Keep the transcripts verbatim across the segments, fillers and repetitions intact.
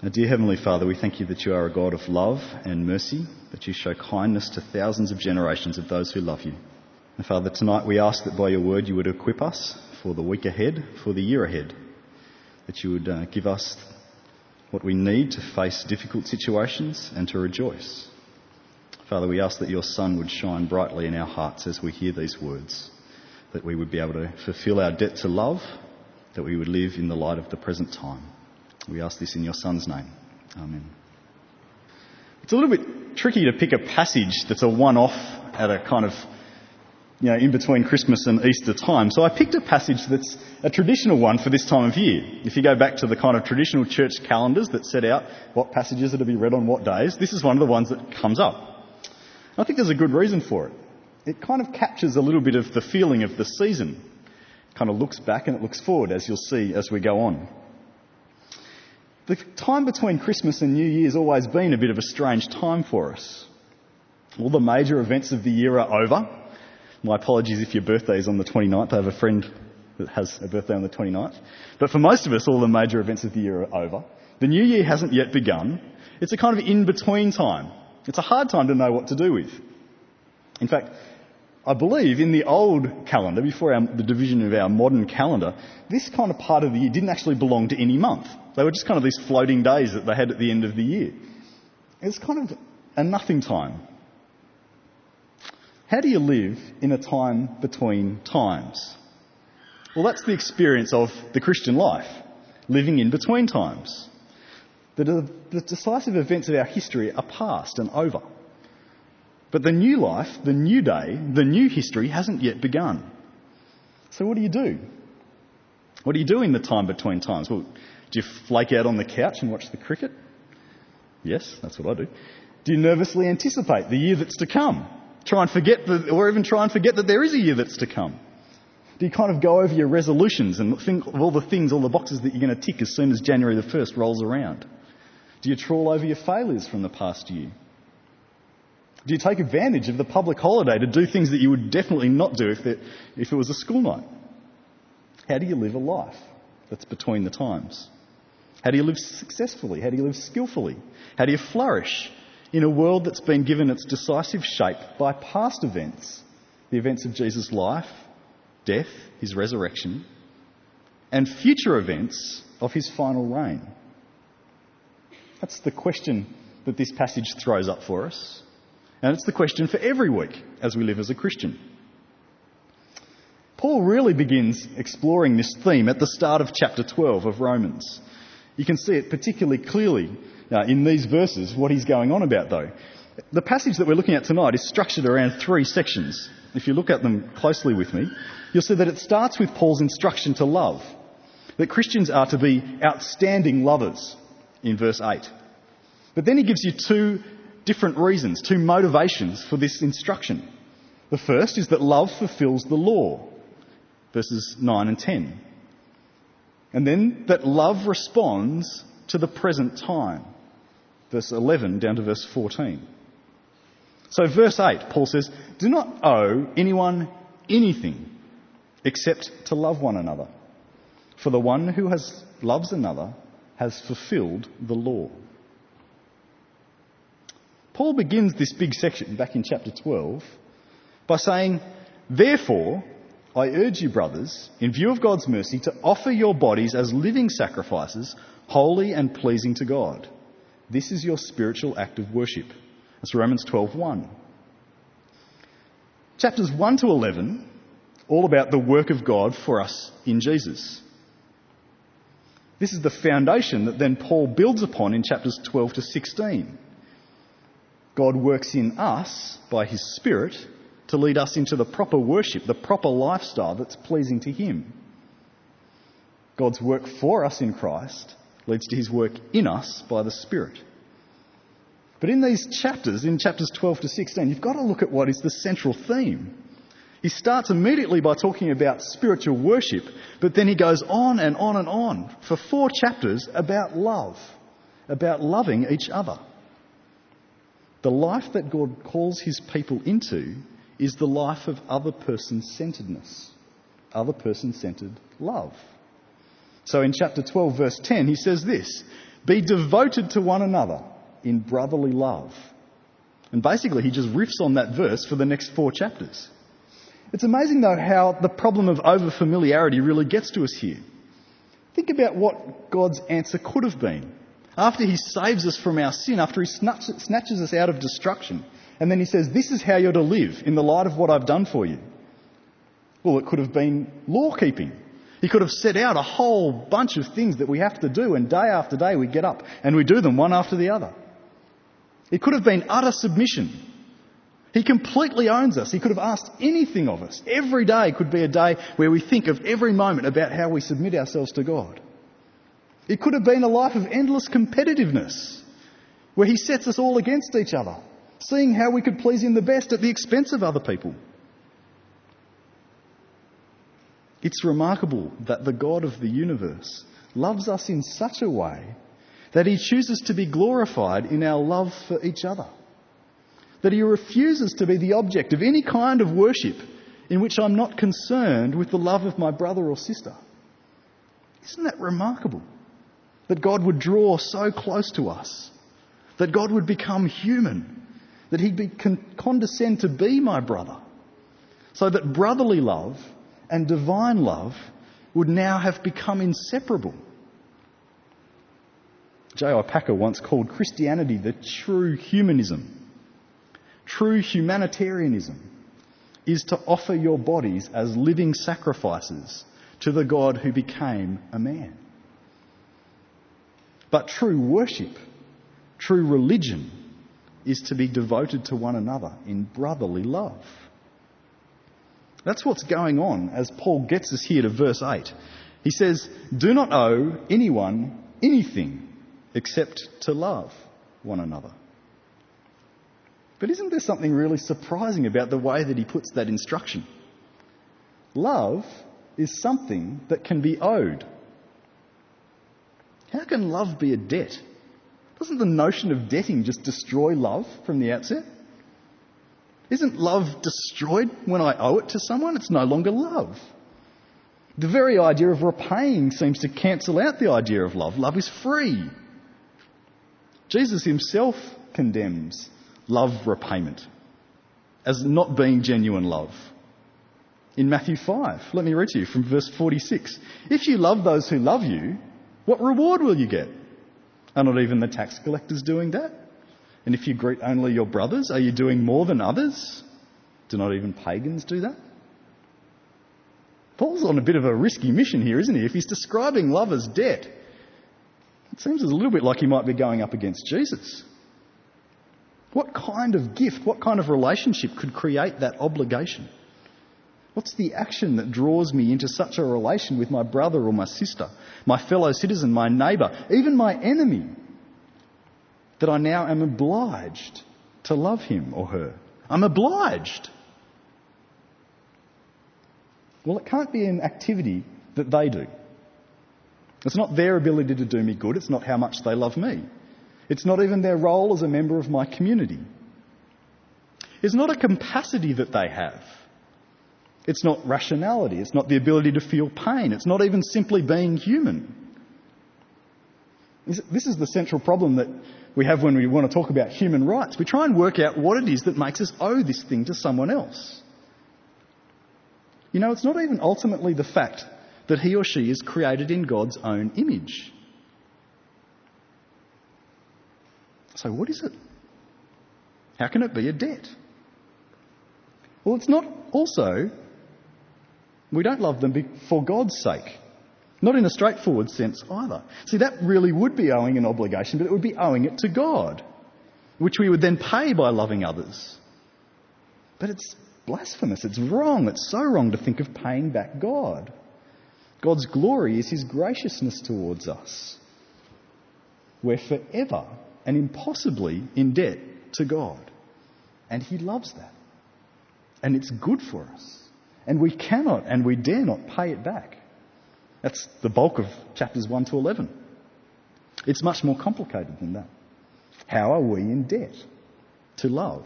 Our dear Heavenly Father, we thank you that you are a God of love and mercy, that you show kindness to thousands of generations of those who love you. And Father, tonight we ask that by your word you would equip us for the week ahead, for the year ahead, that you would uh, give us what we need to face difficult situations and to rejoice. Father, we ask that your sun would shine brightly in our hearts as we hear these words, that we would be able to fulfil our debt to love, that we would live in the light of the present time. We ask this in your Son's name. Amen. It's a little bit tricky to pick a passage that's a one-off at a kind of, you know, in between Christmas and Easter time. So I picked a passage that's a traditional one for this time of year. If you go back to the kind of traditional church calendars that set out what passages are to be read on what days, this is one of the ones that comes up. I think there's a good reason for it. It kind of captures a little bit of the feeling of the season. It kind of looks back and it looks forward, as you'll see as we go on. The time between Christmas and New Year has always been a bit of a strange time for us. All the major events of the year are over. My apologies if your birthday is on the twenty-ninth. I have a friend that has a birthday on the twenty-ninth. But for most of us, all the major events of the year are over. The New Year hasn't yet begun. It's a kind of in-between time. It's a hard time to know what to do with. In fact, I believe in the old calendar, before our, the division of our modern calendar, this kind of part of the year didn't actually belong to any month. They were just kind of these floating days that they had at the end of the year. It's kind of a nothing time. How do you live in a time between times? Well, that's the experience of the Christian life, living in between times. The, the decisive events of our history are past and over. But the new life, the new day, the new history hasn't yet begun. So what do you do? What do you do in the time between times? Well, do you flake out on the couch and watch the cricket? Yes, that's what I do. Do you nervously anticipate the year that's to come? Try and forget, the, or even try and forget that there is a year that's to come? Do you kind of go over your resolutions and think of all the things, all the boxes that you're going to tick as soon as January the first rolls around? Do you trawl over your failures from the past year? Do you take advantage of the public holiday to do things that you would definitely not do if, if it was a school night? How do you live a life that's between the times? How do you live successfully? How do you live skillfully? How do you flourish in a world that's been given its decisive shape by past events, the events of Jesus' life, death, his resurrection, and future events of his final reign? That's the question that this passage throws up for us. And it's the question for every week as we live as a Christian. Paul really begins exploring this theme at the start of chapter twelve of Romans. You can see it particularly clearly uh, in these verses, what he's going on about though. The passage that we're looking at tonight is structured around three sections. If you look at them closely with me, you'll see that it starts with Paul's instruction to love. That Christians are to be outstanding lovers in verse eight. But then he gives you two different reasons, two motivations for this instruction. The first is that love fulfills the law, verses nine and ten. And then that love responds to the present time, verse eleven down to verse fourteen. So verse eight, Paul says, do not owe anyone anything except to love one another. For the one who has loves another has fulfilled the law. Paul begins this big section back in chapter twelve by saying, therefore, I urge you, brothers, in view of God's mercy, to offer your bodies as living sacrifices, holy and pleasing to God. This is your spiritual act of worship. That's Romans twelve one. Chapters one to eleven, all about the work of God for us in Jesus. This is the foundation that then Paul builds upon in chapters twelve to sixteen. God works in us by his Spirit to lead us into the proper worship, the proper lifestyle that's pleasing to him. God's work for us in Christ leads to his work in us by the Spirit. But in these chapters, in chapters twelve to sixteen, you've got to look at what is the central theme. He starts immediately by talking about spiritual worship, but then he goes on and on and on for four chapters about love, about loving each other. The life that God calls his people into is the life of other person-centeredness, other person-centered love. So in chapter twelve, verse ten, he says this, Be devoted to one another in brotherly love. And basically he just riffs on that verse for the next four chapters. It's amazing though how the problem of over-familiarity really gets to us here. Think about what God's answer could have been. After he saves us from our sin, after he snatches us out of destruction, and then he says, this is how you're to live in the light of what I've done for you. Well, it could have been law-keeping. He could have set out a whole bunch of things that we have to do, and day after day we get up and we do them one after the other. It could have been utter submission. He completely owns us. He could have asked anything of us. Every day could be a day where we think of every moment about how we submit ourselves to God. It could have been a life of endless competitiveness, where he sets us all against each other, seeing how we could please him the best at the expense of other people. It's remarkable that the God of the universe loves us in such a way that he chooses to be glorified in our love for each other. That he refuses to be the object of any kind of worship in which I'm not concerned with the love of my brother or sister. Isn't that remarkable? That God would draw so close to us. That God would become human. That he'd be con- condescend to be my brother. So that brotherly love and divine love would now have become inseparable. J I Packer once called Christianity the true humanism. True humanitarianism is to offer your bodies as living sacrifices to the God who became a man. But true worship, true religion, is to be devoted to one another in brotherly love. That's what's going on as Paul gets us here to verse eight. He says, do not owe anyone anything except to love one another. But isn't there something really surprising about the way that he puts that instruction? Love is something that can be owed. How can love be a debt? Doesn't the notion of debting just destroy love from the outset? Isn't love destroyed when I owe it to someone? It's no longer love. The very idea of repaying seems to cancel out the idea of love. Love is free. Jesus himself condemns love repayment as not being genuine love. In Matthew five, let me read to you from verse forty-six. If you love those who love you, what reward will you get? Are not even the tax collectors doing that? And if you greet only your brothers, are you doing more than others? Do not even pagans do that? Paul's on a bit of a risky mission here, isn't he? If he's describing love as debt, it seems a little bit like he might be going up against Jesus. What kind of gift, what kind of relationship could create that obligation? What's the action that draws me into such a relation with my brother or my sister, my fellow citizen, my neighbour, even my enemy, that I now am obliged to love him or her? I'm obliged. Well, it can't be an activity that they do. It's not their ability to do me good. It's not how much they love me. It's not even their role as a member of my community. It's not a capacity that they have. It's not rationality. It's not the ability to feel pain. It's not even simply being human. This is the central problem that we have when we want to talk about human rights. We try and work out what it is that makes us owe this thing to someone else. You know, it's not even ultimately the fact that he or she is created in God's own image. So what is it? How can it be a debt? Well, it's not also, we don't love them for God's sake. Not in a straightforward sense either. See, that really would be owing an obligation, but it would be owing it to God, which we would then pay by loving others. But it's blasphemous. It's wrong. It's so wrong to think of paying back God. God's glory is his graciousness towards us. We're forever and impossibly in debt to God. And he loves that. And it's good for us. And we cannot and we dare not pay it back. That's the bulk of chapters one to eleven. It's much more complicated than that. How are we in debt to love?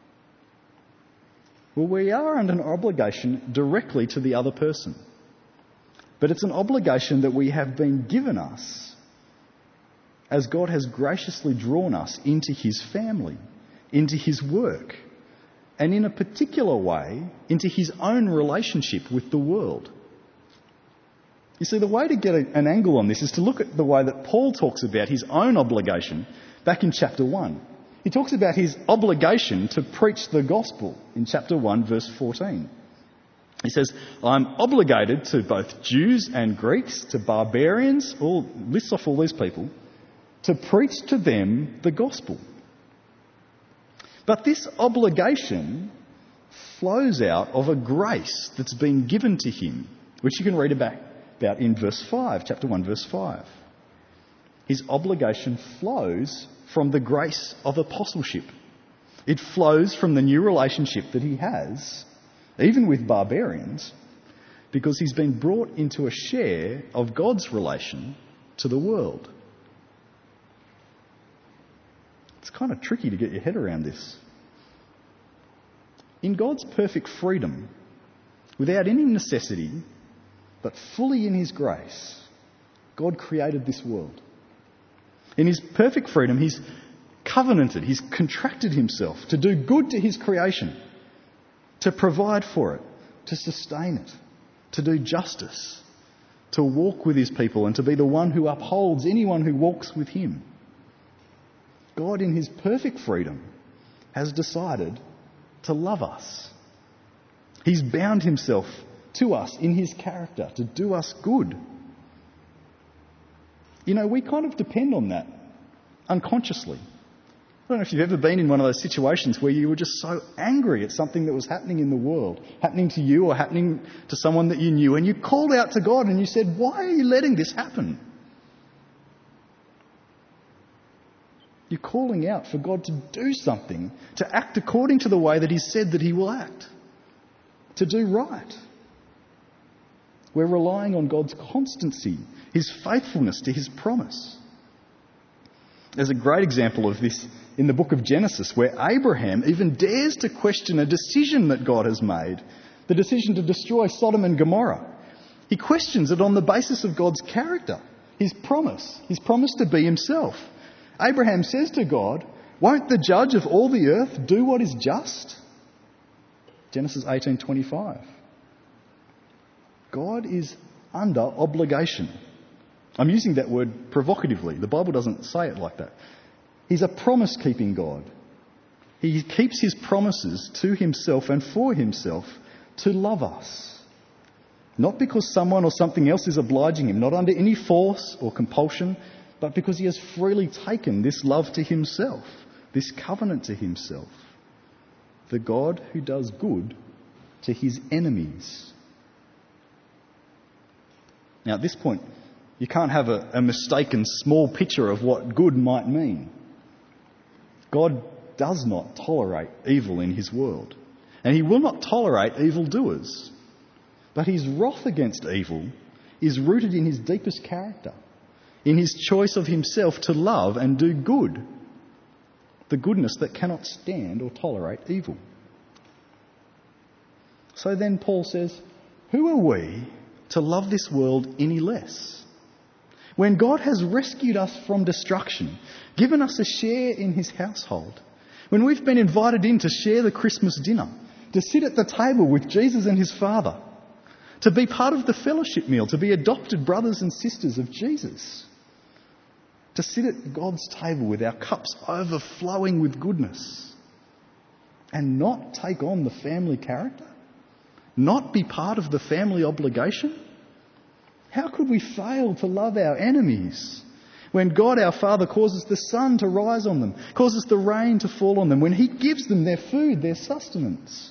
Well, we are under an obligation directly to the other person. But it's an obligation that we have been given us as God has graciously drawn us into his family, into his work, and in a particular way, into his own relationship with the world. You see, the way to get a, an angle on this is to look at the way that Paul talks about his own obligation back in chapter one. He talks about his obligation to preach the gospel in chapter one, verse fourteen. He says, I'm obligated to both Jews and Greeks, to barbarians, all lists off all these people, to preach to them the gospel. But this obligation flows out of a grace that's been given to him, which you can read about, about in verse five, chapter one, verse five. His obligation flows from the grace of apostleship. It flows from the new relationship that he has, even with barbarians, because he's been brought into a share of God's relation to the world. It's kind of tricky to get your head around this. In God's perfect freedom, without any necessity, but fully in his grace, God created this world. In his perfect freedom, he's covenanted, he's contracted himself to do good to his creation, to provide for it, to sustain it, to do justice, to walk with his people and to be the one who upholds anyone who walks with him. God, in his perfect freedom, has decided to love us. He's bound himself to us in his character to do us good. You know, we kind of depend on that unconsciously. I don't know if you've ever been in one of those situations where you were just so angry at something that was happening in the world, happening to you or happening to someone that you knew, and you called out to God and you said, why are you letting this happen? You're calling out for God to do something, to act according to the way that he said that he will act, to do right. We're relying on God's constancy, his faithfulness to his promise. There's a great example of this in the book of Genesis, where Abraham even dares to question a decision that God has made, the decision to destroy Sodom and Gomorrah. He questions it on the basis of God's character, his promise, his promise to be himself. Abraham says to God, won't the judge of all the earth do what is just? Genesis eighteen twenty-five. God is under obligation. I'm using that word provocatively. The Bible doesn't say it like that. He's a promise-keeping God. He keeps his promises to himself and for himself to love us. Not because someone or something else is obliging him, not under any force or compulsion, but because he has freely taken this love to himself, this covenant to himself. The God who does good to his enemies. Now, at this point, you can't have a, a mistaken small picture of what good might mean. God does not tolerate evil in his world, and he will not tolerate evildoers. But his wrath against evil is rooted in his deepest character, in his choice of himself to love and do good, the goodness that cannot stand or tolerate evil. So then Paul says, who are we to love this world any less? When God has rescued us from destruction, given us a share in his household, when we've been invited in to share the Christmas dinner, to sit at the table with Jesus and his Father, to be part of the fellowship meal, to be adopted brothers and sisters of Jesus, to sit at God's table with our cups overflowing with goodness and not take on the family character, not be part of the family obligation. How could we fail to love our enemies when God our Father causes the sun to rise on them, causes the rain to fall on them, when he gives them their food, their sustenance?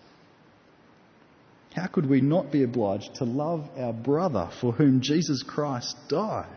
How could we not be obliged to love our brother for whom Jesus Christ died?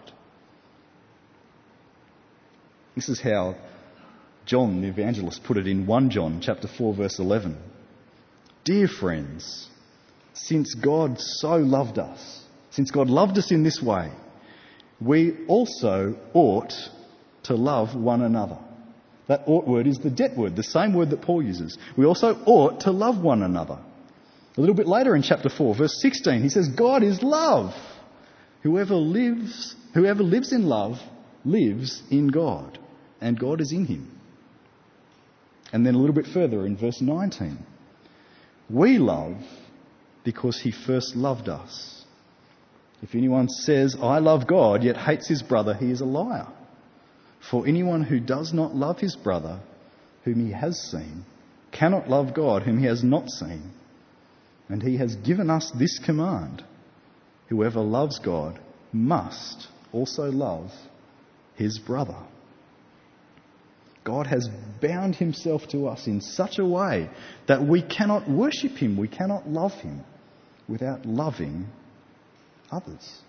This is how John the evangelist put it in First John chapter four verse eleven. Dear friends, since God so loved us, since God loved us in this way, we also ought to love one another. That ought word is the det word, the same word that Paul uses. We also ought to love one another. A little bit later in chapter four, verse sixteen, he says, God is love. Whoever lives, whoever lives in love lives in God, and God is in him. And then a little bit further in verse nineteen, we love because he first loved us. If anyone says, I love God, yet hates his brother, he is a liar. For anyone who does not love his brother, whom he has seen, cannot love God, whom he has not seen. And he has given us this command: whoever loves God must also love his brother. God has bound himself to us in such a way that we cannot worship him, we cannot love him without loving others.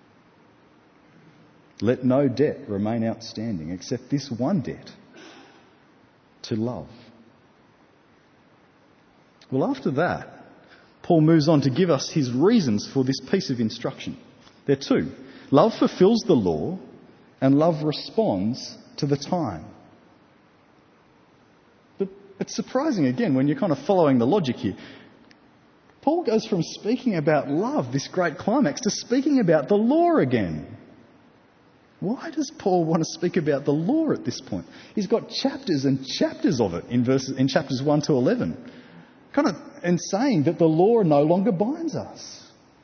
Let no debt remain outstanding except this one debt: to love. Well, after that, Paul moves on to give us his reasons for this piece of instruction. There are two. Love fulfills the law, and love responds to the time. But it's surprising, again, when you're kind of following the logic here. Paul goes from speaking about love, this great climax, to speaking about the law again. Why does Paul want to speak about the law at this point? He's got chapters and chapters of it in verses in chapters one to eleven. Kind of and saying that the law no longer binds us.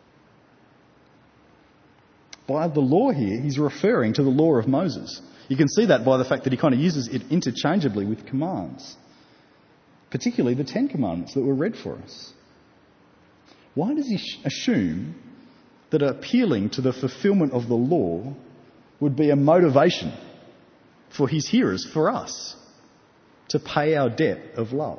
By the law here, he's referring to the law of Moses. You can see that by the fact that he kind of uses it interchangeably with commands, particularly the Ten Commandments that were read for us. Why does he assume that appealing to the fulfilment of the law would be a motivation for his hearers, for us, to pay our debt of love?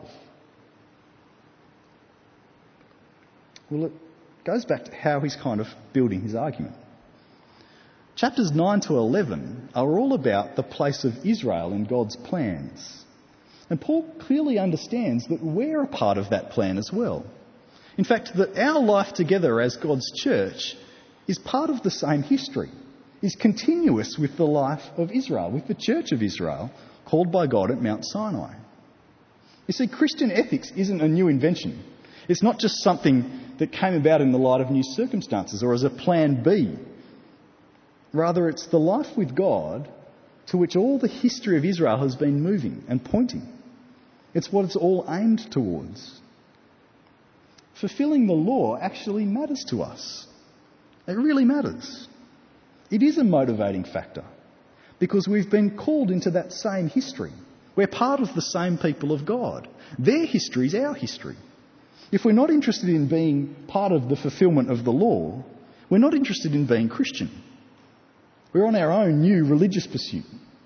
Well, it goes back to how he's kind of building his argument. Chapters nine to eleven are all about the place of Israel in God's plans. And Paul clearly understands that we're a part of that plan as well. In fact, that our life together as God's church is part of the same history, is continuous with the life of Israel, with the church of Israel, called by God at Mount Sinai. You see, Christian ethics isn't a new invention. It's not just something that came about in the light of new circumstances or as a plan B. Rather, it's the life with God to which all the history of Israel has been moving and pointing. It's what it's all aimed towards. Fulfilling the law actually matters to us. It really matters. It is a motivating factor because we've been called into that same history. We're part of the same people of God. Their history is our history. If we're not interested in being part of the fulfilment of the law, we're not interested in being Christian. We're on our own new religious pursuit.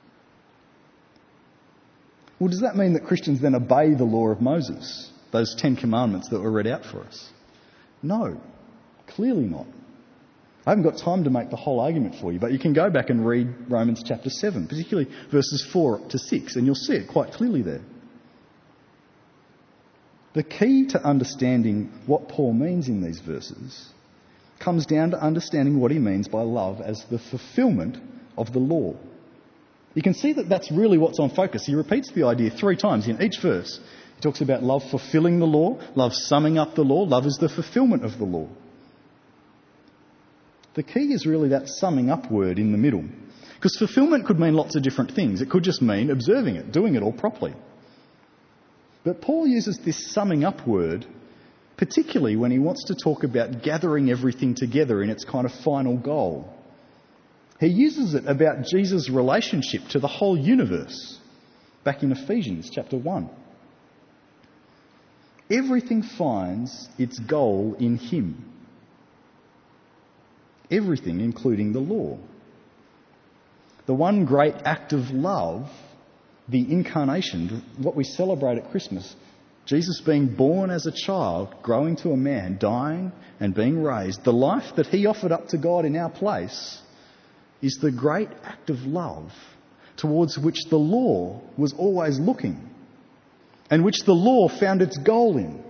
Well, does that mean that Christians then obey the law of Moses, those Ten Commandments that were read out for us? No, clearly not. I haven't got time to make the whole argument for you, but you can go back and read Romans chapter seven, particularly verses four to six, and you'll see it quite clearly there. The key to understanding what Paul means in these verses comes down to understanding what he means by love as the fulfilment of the law. You can see that that's really what's on focus. He repeats the idea three times in each verse. He talks about love fulfilling the law, love summing up the law, love is the fulfilment of the law. The key is really that summing up word in the middle. Because fulfilment could mean lots of different things. It could just mean observing it, doing it all properly. But Paul uses this summing up word particularly when he wants to talk about gathering everything together in its kind of final goal. He uses it about Jesus' relationship to the whole universe back in Ephesians chapter one. Everything finds its goal in him. Everything, including the law. The one great act of love, the incarnation, what we celebrate at Christmas, Jesus being born as a child, growing to a man, dying and being raised, the life that he offered up to God in our place is the great act of love towards which the law was always looking and which the law found its goal in.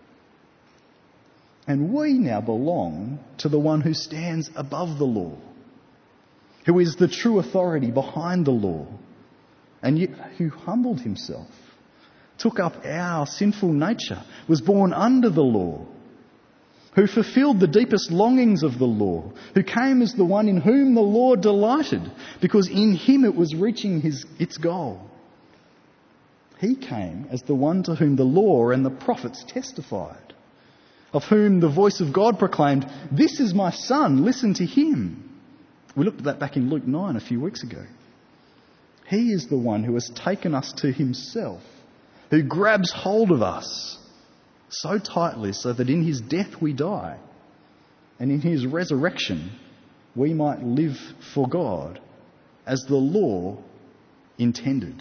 And we now belong to the one who stands above the law, who is the true authority behind the law, and yet who humbled himself, took up our sinful nature, was born under the law, who fulfilled the deepest longings of the law, who came as the one in whom the law delighted, because in him it was reaching his, its goal. He came as the one to whom the law and the prophets testified, of whom the voice of God proclaimed, "This is my son, listen to him." We looked at that back in Luke nine a few weeks ago. He is the one who has taken us to himself, who grabs hold of us so tightly so that in his death we die, and in his resurrection we might live for God as the law intended.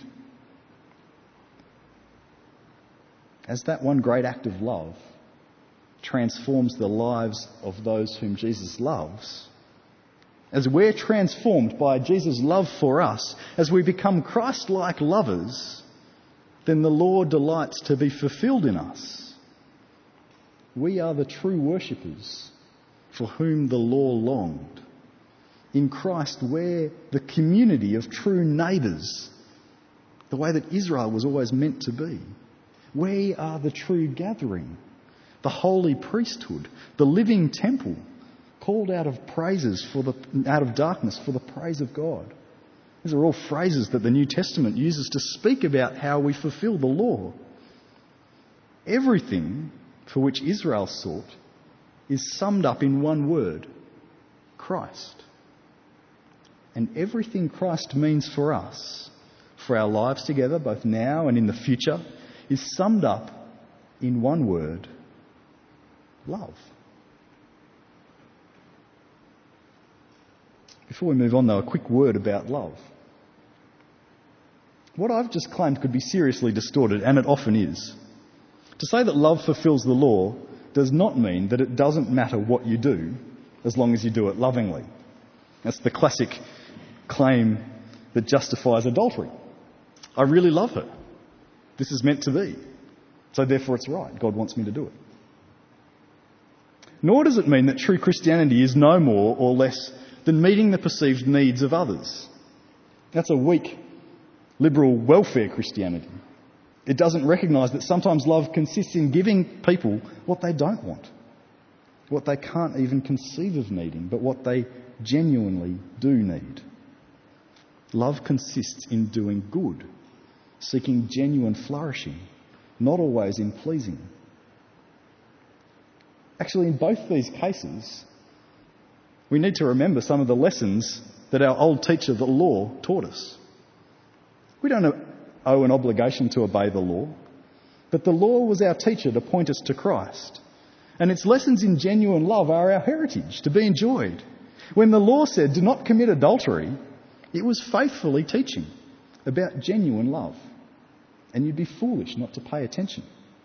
As that one great act of love transforms the lives of those whom Jesus loves, as we're transformed by Jesus' love for us, as we become Christ-like lovers, then the law delights to be fulfilled in us. We are the true worshippers for whom the law longed. In Christ, we're the community of true neighbours, the way that Israel was always meant to be. We are the true gathering, the holy priesthood, the living temple, called out of praises for the out of darkness for the praise of God. These are all phrases that the New Testament uses to speak about how we fulfil the law. Everything for which Israel sought is summed up in one word: Christ. And everything Christ means for us, for our lives together, both now and in the future, is summed up in one word: love. Before we move on, though, a quick word about love. What I've just claimed could be seriously distorted, and it often is. To say that love fulfills the law does not mean that it doesn't matter what you do as long as you do it lovingly. That's the classic claim that justifies adultery. I really love her. This is meant to be. So therefore it's right. God wants me to do it. Nor does it mean that true Christianity is no more or less than meeting the perceived needs of others. That's a weak, liberal welfare Christianity. It doesn't recognise that sometimes love consists in giving people what they don't want, what they can't even conceive of needing, but what they genuinely do need. Love consists in doing good, seeking genuine flourishing, not always in pleasing. Actually, in both these cases, we need to remember some of the lessons that our old teacher, the law, taught us. We don't owe an obligation to obey the law, but the law was our teacher to point us to Christ. And its lessons in genuine love are our heritage, to be enjoyed. When the law said, "Do not commit adultery," it was faithfully teaching about genuine love. And you'd be foolish not to pay attention.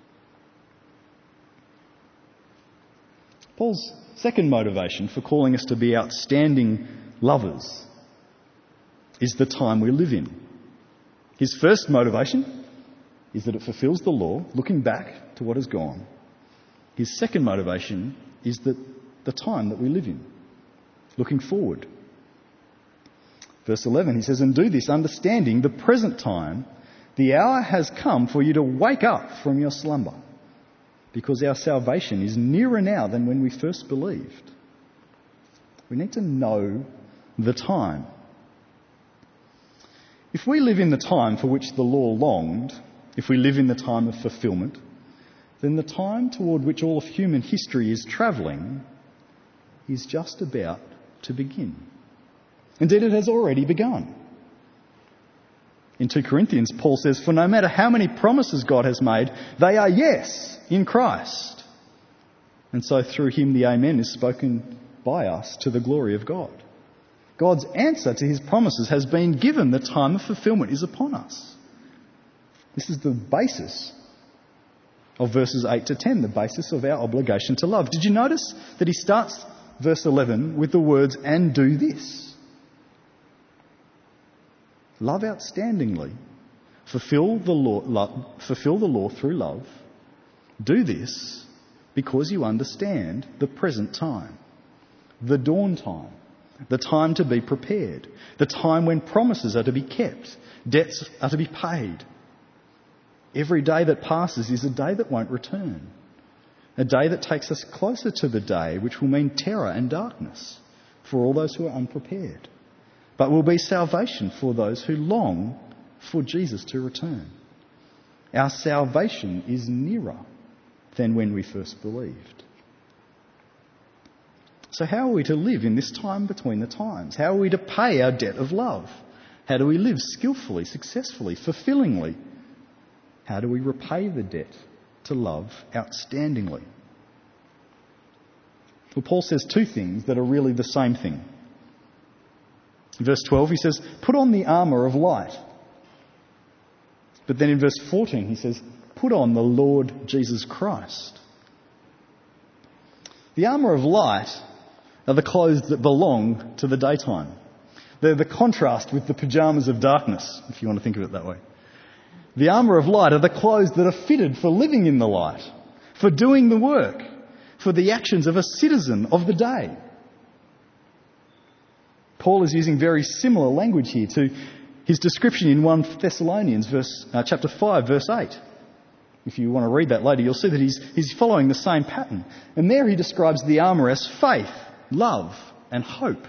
Paul's second motivation for calling us to be outstanding lovers is the time we live in. His first motivation is that it fulfills the law, looking back to what has gone. His second motivation is that the time that we live in, looking forward. Verse eleven, he says, "And do this, understanding the present time, the hour has come for you to wake up from your slumber, because our salvation is nearer now than when we first believed." We need to know the time. If we live in the time for which the law longed, if we live in the time of fulfilment, then the time toward which all of human history is travelling is just about to begin. Indeed, it has already begun. In two Corinthians, Paul says, "For no matter how many promises God has made, they are yes in Christ. And so through him the Amen is spoken by us to the glory of God." God's answer to his promises has been given. The time of fulfilment is upon us. This is the basis of verses eight to ten, the basis of our obligation to love. Did you notice that he starts verse eleven with the words, "And do this"? Love outstandingly. Fulfill the law, lo- fulfill the law through love. Do this because you understand the present time, the dawn time, the time to be prepared, the time when promises are to be kept, debts are to be paid. Every day that passes is a day that won't return. A day that takes us closer to the day which will mean terror and darkness for all those who are unprepared, but will be salvation for those who long for Jesus to return. Our salvation is nearer than when we first believed. So how are we to live in this time between the times? How are we to pay our debt of love? How do we live skillfully, successfully, fulfillingly? How do we repay the debt to love outstandingly? Well, Paul says two things that are really the same thing. In verse twelve, he says, put on the armour of light. But then in verse fourteen, he says, put on the Lord Jesus Christ. The armour of light are the clothes that belong to the daytime. They're the contrast with the pyjamas of darkness, if you want to think of it that way. The armour of light are the clothes that are fitted for living in the light, for doing the work, for the actions of a citizen of the day. Paul is using very similar language here to his description in First Thessalonians verse, uh, chapter five, verse eight. If you want to read that later, you'll see that he's, he's following the same pattern. And there he describes the armour as faith, love and hope.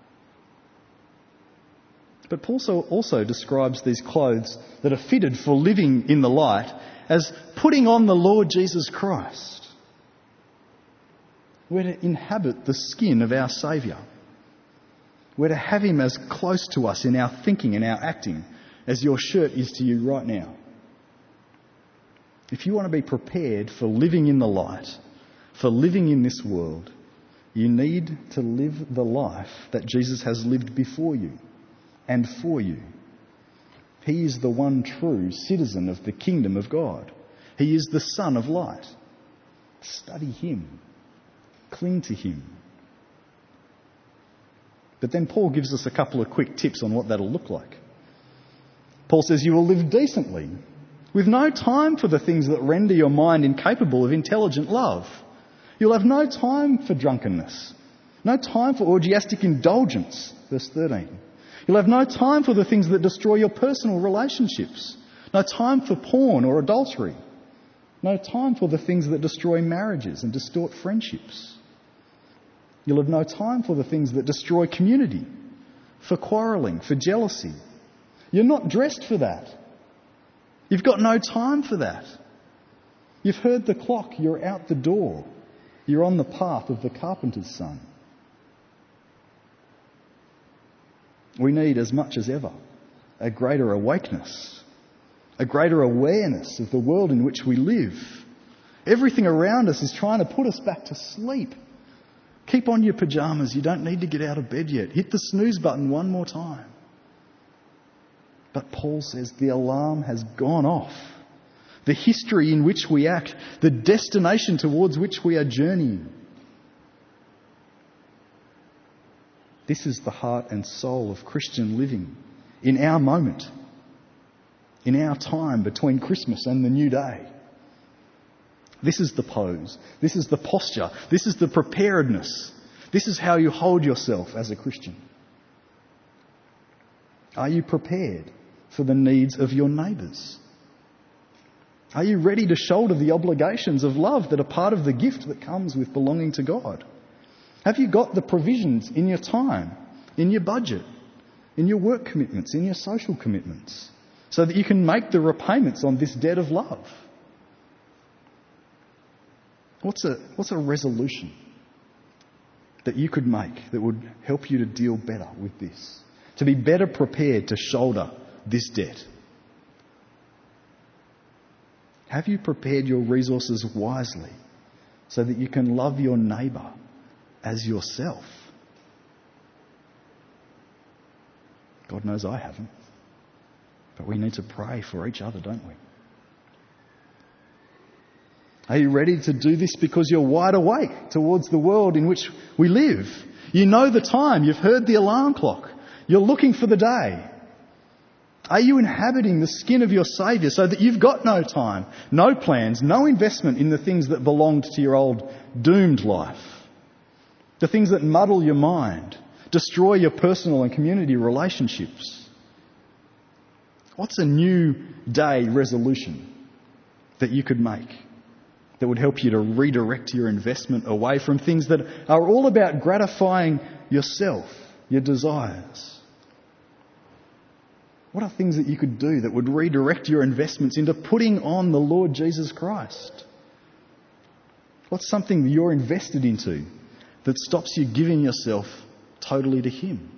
But Paul also, also describes these clothes that are fitted for living in the light as putting on the Lord Jesus Christ. We're to inhabit the skin of our Saviour. We're to have him as close to us in our thinking and our acting as your shirt is to you right now. If you want to be prepared for living in the light, for living in this world, you need to live the life that Jesus has lived before you and for you. He is the one true citizen of the kingdom of God. He is the Son of light. Study him. Cling to him. But then Paul gives us a couple of quick tips on what that'll look like. Paul says you will live decently, with no time for the things that render your mind incapable of intelligent love. You'll have no time for drunkenness, no time for orgiastic indulgence, verse thirteen. You'll have no time for the things that destroy your personal relationships, no time for porn or adultery, no time for the things that destroy marriages and distort friendships. You'll have no time for the things that destroy community, for quarrelling, for jealousy. You're not dressed for that. You've got no time for that. You've heard the clock, you're out the door. You're on the path of the carpenter's son. We need, as much as ever, a greater awakeness, a greater awareness of the world in which we live. Everything around us is trying to put us back to sleep. Keep on your pyjamas. You don't need to get out of bed yet. Hit the snooze button one more time. But Paul says the alarm has gone off. The history in which we act, the destination towards which we are journeying. This is the heart and soul of Christian living in our moment, in our time between Christmas and the new day. This is the pose. This is the posture. This is the preparedness. This is how you hold yourself as a Christian. Are you prepared for the needs of your neighbours? Are you ready to shoulder the obligations of love that are part of the gift that comes with belonging to God? Have you got the provisions in your time, in your budget, in your work commitments, in your social commitments, so that you can make the repayments on this debt of love? What's a, what's a resolution that you could make that would help you to deal better with this? To be better prepared to shoulder this debt? Have you prepared your resources wisely so that you can love your neighbour as yourself? God knows I haven't. But we need to pray for each other, don't we? Are you ready to do this because you're wide awake towards the world in which we live? You know the time. You've heard the alarm clock. You're looking for the day. Are you inhabiting the skin of your Saviour so that you've got no time, no plans, no investment in the things that belonged to your old doomed life? The things that muddle your mind, destroy your personal and community relationships? What's a new day resolution that you could make? that would help you to redirect your investment away from things that are all about gratifying yourself, your desires? What are things that you could do that would redirect your investments into putting on the Lord Jesus Christ? What's something that you're invested into that stops you giving yourself totally to Him?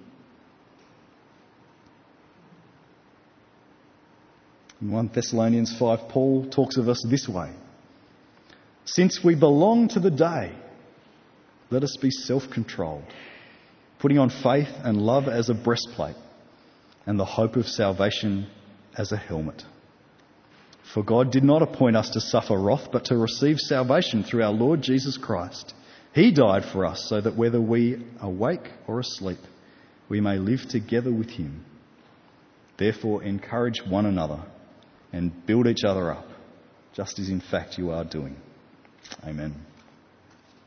In First Thessalonians five, Paul talks of us this way. Since we belong to the day, let us be self-controlled, putting on faith and love as a breastplate and the hope of salvation as a helmet. For God did not appoint us to suffer wrath, but to receive salvation through our Lord Jesus Christ. He died for us so that whether we awake or asleep, we may live together with Him. Therefore, encourage one another and build each other up, just as in fact you are doing. Amen.